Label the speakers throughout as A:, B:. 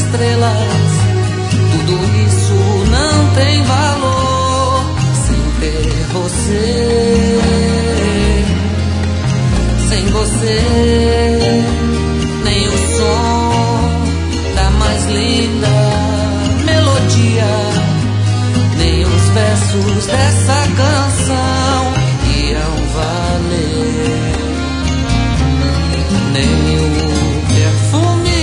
A: estrelas. Tudo isso não tem valor sem ter você. Sem você, nem o som da mais linda melodia, nem os versos dessa canção iam valer, nem o perfume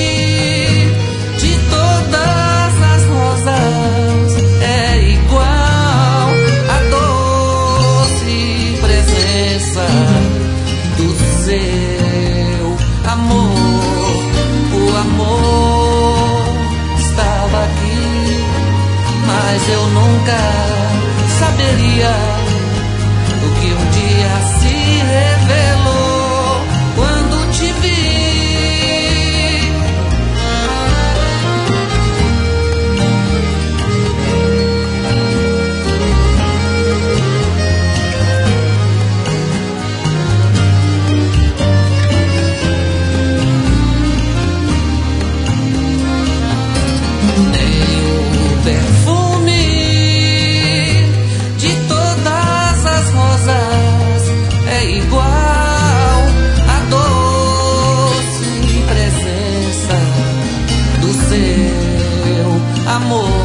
A: de todas as rosas é igual à doce presença do seu amor. O amor estava aqui, mas eu nunca saberia o que um dia se revelou quando te vi. Amor.